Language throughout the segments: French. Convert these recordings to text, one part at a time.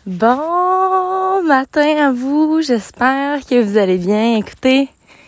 Bon matin à vous, j'espère que vous allez bien. Écoutez,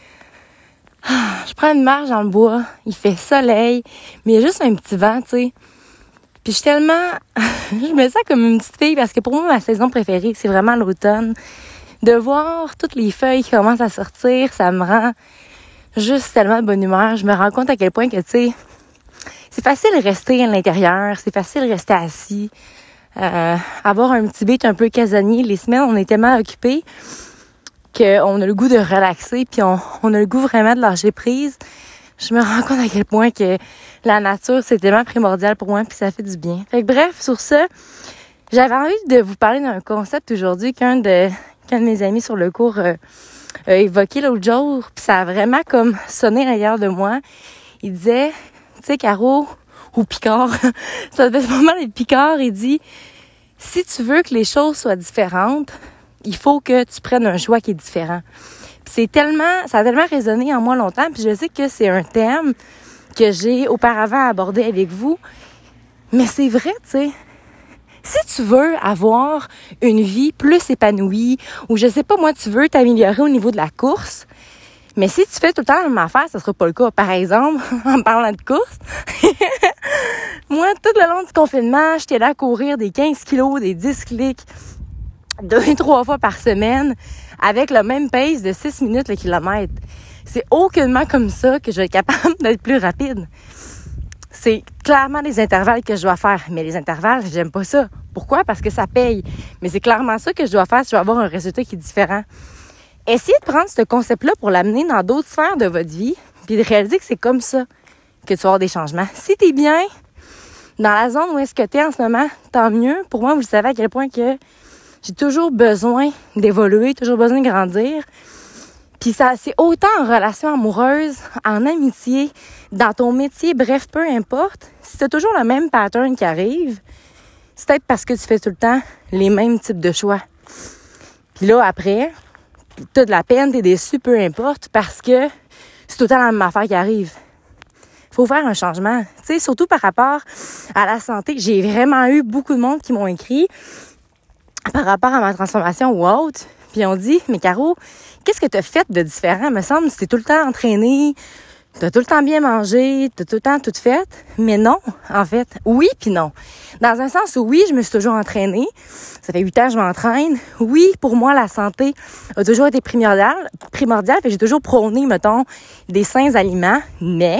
je prends une marche dans le bois, il fait soleil, mais il y a juste un petit vent, tu sais. Puis je suis tellement... je me sens comme une petite fille parce que pour moi, ma saison préférée, c'est vraiment l'automne. De voir toutes les feuilles qui commencent à sortir, ça me rend juste tellement de bonne humeur. Je me rends compte à quel point que, tu sais, c'est facile de rester à l'intérieur, c'est facile de rester assis. Avoir un petit beat un peu casanier. Les semaines, on est tellement occupés qu'on a le goût de relaxer puis on a le goût vraiment de lâcher prise. Je me rends compte à quel point que la nature, c'est tellement primordial pour moi puis ça fait du bien. Fait que bref, sur ça, j'avais envie de vous parler d'un concept aujourd'hui qu'un de mes amis sur le cours a évoqué l'autre jour puis ça a vraiment comme sonné à l'intérieur de moi. Il disait, tu sais, Caro... ou Picard, ça devait vraiment être Picard, il dit « Si tu veux que les choses soient différentes, il faut que tu prennes un choix qui est différent. » Ça a tellement résonné en moi longtemps, puis je sais que c'est un thème que j'ai auparavant abordé avec vous, mais c'est vrai, tu sais. Si tu veux avoir une vie plus épanouie, ou je sais pas moi, tu veux t'améliorer au niveau de la course, mais si tu fais tout le temps la même affaire, ça sera pas le cas. Par exemple, en parlant de course, moi, tout le long du confinement, j'étais là à courir des 15 kilos, des 10 clics, 2-3 fois par semaine, avec le même pace de 6 minutes le kilomètre. C'est aucunement comme ça que je vais être capable d'être plus rapide. C'est clairement des intervalles que je dois faire. Mais les intervalles, j'aime pas ça. Pourquoi? Parce que ça paye. Mais c'est clairement ça que je dois faire si je veux avoir un résultat qui est différent. Essayez de prendre ce concept-là pour l'amener dans d'autres sphères de votre vie, puis de réaliser que c'est comme ça que tu vas avoir des changements. Si t'es bien dans la zone où est-ce que t'es en ce moment, tant mieux. Pour moi, vous le savez à quel point que j'ai toujours besoin d'évoluer, toujours besoin de grandir. Puis ça, c'est autant en relation amoureuse, en amitié, dans ton métier, bref, peu importe. Si t'as toujours le même pattern qui arrive, c'est peut-être parce que tu fais tout le temps les mêmes types de choix. Puis là, après... t'as de la peine, t'es déçu, peu importe, parce que c'est tout le temps la même affaire qui arrive. Faut faire un changement. Tu sais, surtout par rapport à la santé. J'ai vraiment eu beaucoup de monde qui m'ont écrit par rapport à ma transformation ou autre. Puis on dit, mais Caro, qu'est-ce que t'as fait de différent? Me semble que t'es tout le temps entraînée, t'as tout le temps bien mangé, t'as tout le temps tout fait. Mais non, en fait. Oui puis non. Dans un sens où oui, je me suis toujours entraînée. Ça fait 8 ans que je m'entraîne. Oui, pour moi, la santé a toujours été primordiale. Fait que j'ai toujours prôné, mettons, des sains aliments. Mais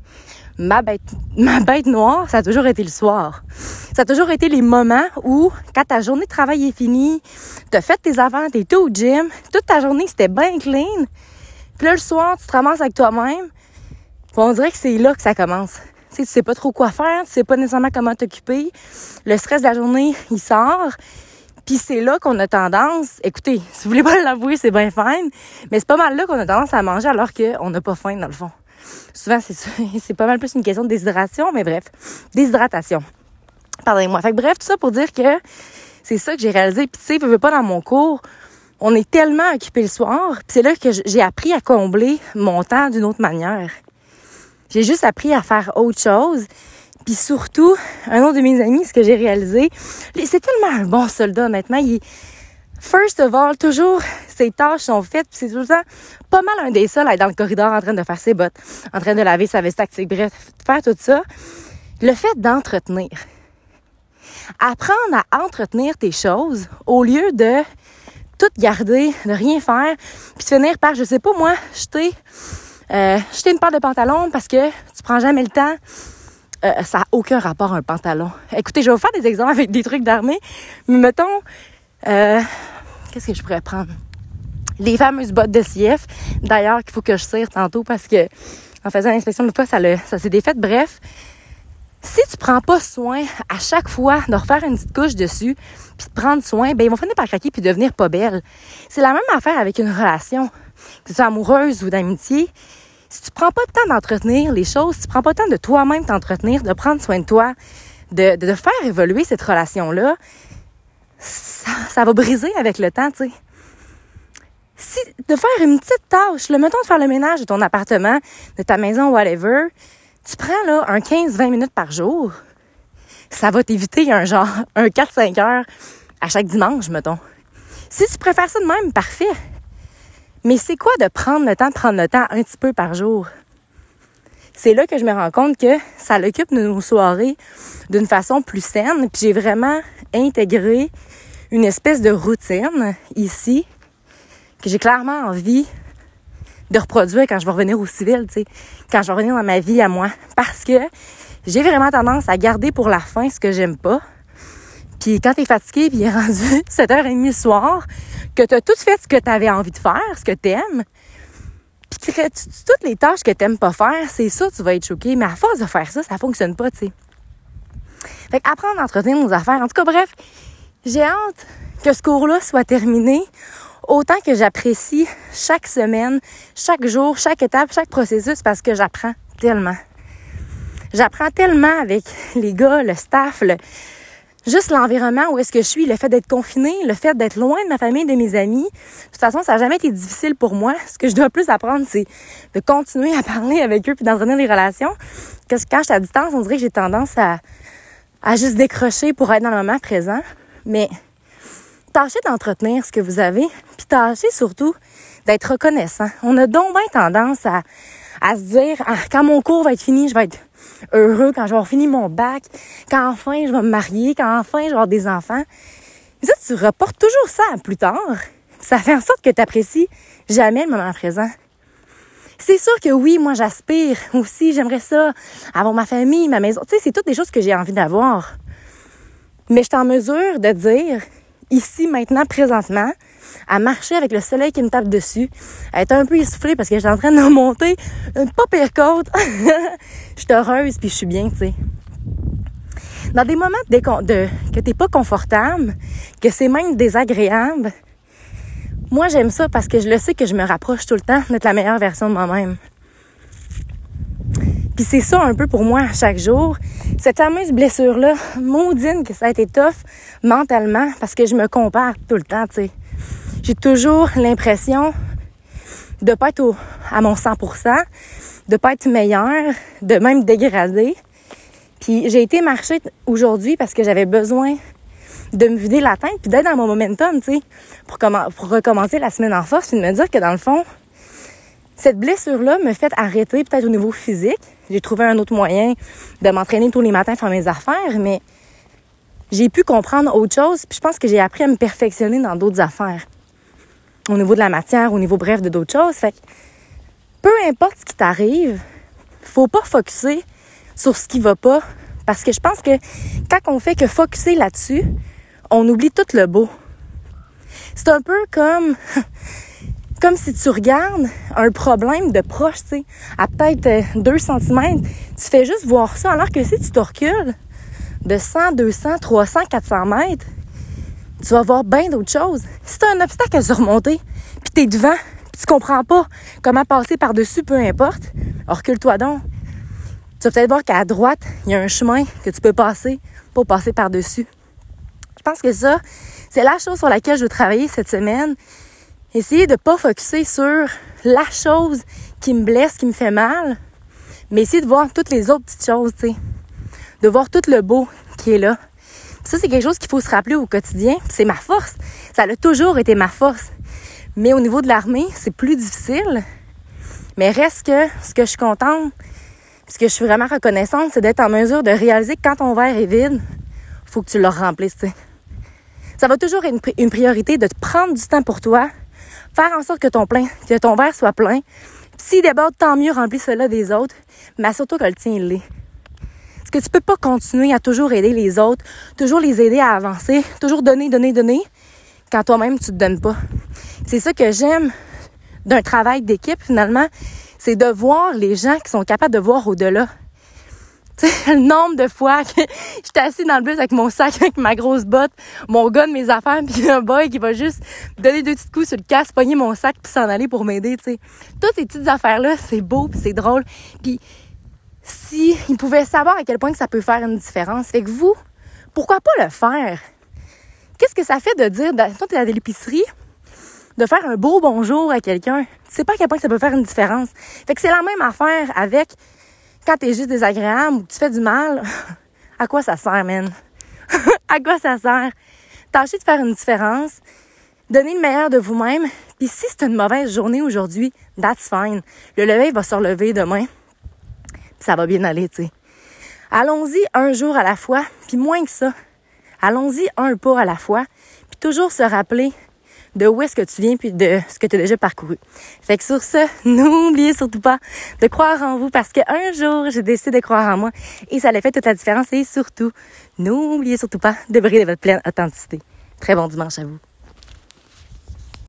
ma bête noire, ça a toujours été le soir. Ça a toujours été les moments où, quand ta journée de travail est finie, t'as fait tes affaires, t'es tout au gym, toute ta journée, c'était bien clean. Puis là, le soir, tu te ramasses avec toi-même. Puis on dirait que c'est là que ça commence. Tu sais pas trop quoi faire, tu sais pas nécessairement comment t'occuper. Le stress de la journée, il sort. Puis c'est là qu'on a tendance... Écoutez, si vous voulez pas l'avouer, c'est bien fine. Mais c'est pas mal là qu'on a tendance à manger alors qu'on n'a pas faim, dans le fond. Souvent, c'est pas mal plus une question de déshydratation, mais bref. Déshydratation. Pardonnez-moi. Fait que bref, tout ça pour dire que c'est ça que j'ai réalisé. Puis tu sais, veux pas dans mon cours, on est tellement occupé le soir. Puis c'est là que j'ai appris à combler mon temps d'une autre manière. J'ai juste appris à faire autre chose. Puis surtout, un autre de mes amis, ce que j'ai réalisé, c'est tellement un bon soldat, honnêtement. Il est, first of all, toujours, ses tâches sont faites. Puis c'est tout le temps pas mal un des seuls à être dans le corridor en train de faire ses bottes, en train de laver sa veste tactique. Bref, faire tout ça. Le fait d'entretenir. Apprendre à entretenir tes choses au lieu de tout garder, de rien faire, puis finir par, je sais pas moi, jeter une paire de pantalons parce que tu prends jamais le temps. Ça n'a aucun rapport à un pantalon. Écoutez, je vais vous faire des exemples avec des trucs d'armée, mais mettons, qu'est-ce que je pourrais prendre? Les fameuses bottes de CF, d'ailleurs, qu'il faut que je cire tantôt parce que en faisant l'inspection de fois, ça s'est défait. Bref, si tu prends pas soin à chaque fois de refaire une petite couche dessus, puis de prendre soin, ben ils vont finir par craquer puis devenir pas belles. C'est la même affaire avec une relation, que ce soit amoureuse ou d'amitié. Si tu prends pas le temps d'entretenir les choses, si tu prends pas le temps de toi-même t'entretenir, de prendre soin de toi, de faire évoluer cette relation-là, ça va briser avec le temps, tu sais. Si de faire une petite tâche, mettons de faire le ménage de ton appartement, de ta maison, whatever, tu prends là un 15-20 minutes par jour, ça va t'éviter un 4-5 heures à chaque dimanche, mettons. Si tu préfères ça de même, parfait. Mais c'est quoi de prendre le temps un petit peu par jour? C'est là que je me rends compte que ça l'occupe de nos soirées d'une façon plus saine. Puis j'ai vraiment intégré une espèce de routine ici que j'ai clairement envie de reproduire quand je vais revenir au civil, tu sais, quand je vais revenir dans ma vie à moi. Parce que j'ai vraiment tendance à garder pour la fin ce que j'aime pas. Puis quand t'es fatigué, puis il est rendu 7h30 le soir, que t'as tout fait ce que t'avais envie de faire, ce que t'aimes, puis que toutes les tâches que t'aimes pas faire, c'est ça, tu vas être choqué. Mais à force de faire ça, ça fonctionne pas, tu sais. Fait qu'apprendre à entretenir nos affaires. En tout cas, bref, j'ai hâte que ce cours-là soit terminé. Autant que j'apprécie chaque semaine, chaque jour, chaque étape, chaque processus, parce que j'apprends tellement. J'apprends tellement avec les gars, le staff, juste l'environnement où est-ce que je suis, le fait d'être confinée, le fait d'être loin de ma famille, de mes amis. De toute façon, ça n'a jamais été difficile pour moi. Ce que je dois plus apprendre, c'est de continuer à parler avec eux puis d'entretenir les relations. Parce que quand je suis à distance, on dirait que j'ai tendance à juste décrocher pour être dans le moment présent. Mais tâchez d'entretenir ce que vous avez, puis tâchez surtout d'être reconnaissant. On a donc bien tendance à se dire, quand mon cours va être fini, je vais être heureux, quand je vais avoir fini mon bac, quand enfin je vais me marier, quand enfin je vais avoir des enfants. Et ça, tu reportes toujours ça à plus tard. Ça fait en sorte que tu n'apprécies jamais le moment présent. C'est sûr que oui, moi j'aspire aussi, j'aimerais ça, avoir ma famille, ma maison. Tu sais, c'est toutes des choses que j'ai envie d'avoir. Mais je suis en mesure de dire, ici, maintenant, présentement, à marcher avec le soleil qui me tape dessus, à être un peu essoufflée parce que j'étais en train de monter une pas pire côte. Je suis heureuse puis je suis bien, tu sais. Dans des moments que t'es pas confortable, que c'est même désagréable, moi j'aime ça parce que je le sais que je me rapproche tout le temps d'être la meilleure version de moi-même. Puis c'est ça un peu pour moi chaque jour. Cette fameuse blessure-là, maudine que ça a été tough mentalement parce que je me compare tout le temps, tu sais. J'ai toujours l'impression de pas être à mon 100%, de pas être meilleure, de même dégrader. Puis j'ai été marcher aujourd'hui parce que j'avais besoin de me vider la tête puis d'être dans mon momentum, tu sais, pour recommencer la semaine en force puis de me dire que dans le fond, cette blessure-là me fait arrêter peut-être au niveau physique. J'ai trouvé un autre moyen de m'entraîner tous les matins, faire mes affaires, mais j'ai pu comprendre autre chose puis je pense que j'ai appris à me perfectionner dans d'autres affaires. Au niveau de la matière, au niveau bref de d'autres choses. Fait que peu importe ce qui t'arrive, faut pas focusser sur ce qui va pas. Parce que je pense que quand on fait que focusser là-dessus, on oublie tout le beau. C'est un peu comme si tu regardes un problème de proche, tu sais, à peut-être 2 cm, tu fais juste voir ça, alors que si tu te recules de 100, 200, 300, 400 mètres, tu vas voir bien d'autres choses. Si tu as un obstacle à surmonter, puis tu es devant, puis tu comprends pas comment passer par-dessus, peu importe, recule-toi donc. Tu vas peut-être voir qu'à droite, il y a un chemin que tu peux passer pour passer par-dessus. Je pense que ça, c'est la chose sur laquelle je veux travailler cette semaine. Essayer de pas focusser sur la chose qui me blesse, qui me fait mal, mais essayer de voir toutes les autres petites choses, tu sais. De voir tout le beau qui est là. Ça, c'est quelque chose qu'il faut se rappeler au quotidien. C'est ma force. Ça a toujours été ma force. Mais au niveau de l'armée, c'est plus difficile. Mais reste que ce que je suis contente, ce que je suis vraiment reconnaissante, c'est d'être en mesure de réaliser que quand ton verre est vide, il faut que tu le remplisses, tu sais. Ça va toujours être une priorité de te prendre du temps pour toi, faire en sorte que ton verre soit plein. S'il déborde, tant mieux, remplis cela des autres, mais surtout que le tien, il l'est. Parce que tu peux pas continuer à toujours aider les autres, toujours les aider à avancer, toujours donner, quand toi-même, tu te donnes pas. C'est ça que j'aime d'un travail d'équipe, finalement, c'est de voir les gens qui sont capables de voir au-delà. Tu sais, le nombre de fois que j'étais assis dans le bus avec mon sac, avec ma grosse botte, mon gars de mes affaires, puis un boy qui va juste donner 2 petits coups sur le casque, pogner mon sac puis s'en aller pour m'aider, tu sais. Toutes ces petites affaires-là, c'est beau puis c'est drôle. Puis si ils pouvaient savoir à quel point que ça peut faire une différence. Fait que vous, pourquoi pas le faire? Qu'est-ce que ça fait de dire, toi t'es à l'épicerie, de faire un beau bonjour à quelqu'un? Tu sais pas à quel point ça peut faire une différence. Fait que c'est la même affaire avec quand t'es juste désagréable ou que tu fais du mal. À quoi ça sert, man? À quoi ça sert? tâchez de faire une différence. Donnez le meilleur de vous-même. Puis si c'est une mauvaise journée aujourd'hui, that's fine. Le lever va se relever demain. Puis ça va bien aller, tu sais. Allons-y un jour à la fois, puis moins que ça. Allons-y un pas à la fois, puis toujours se rappeler de où est-ce que tu viens puis de ce que tu as déjà parcouru. Fait que sur ce, n'oubliez surtout pas de croire en vous parce qu'un jour, j'ai décidé de croire en moi et ça a fait toute la différence. Et surtout, n'oubliez surtout pas de briller votre pleine authenticité. Très bon dimanche à vous.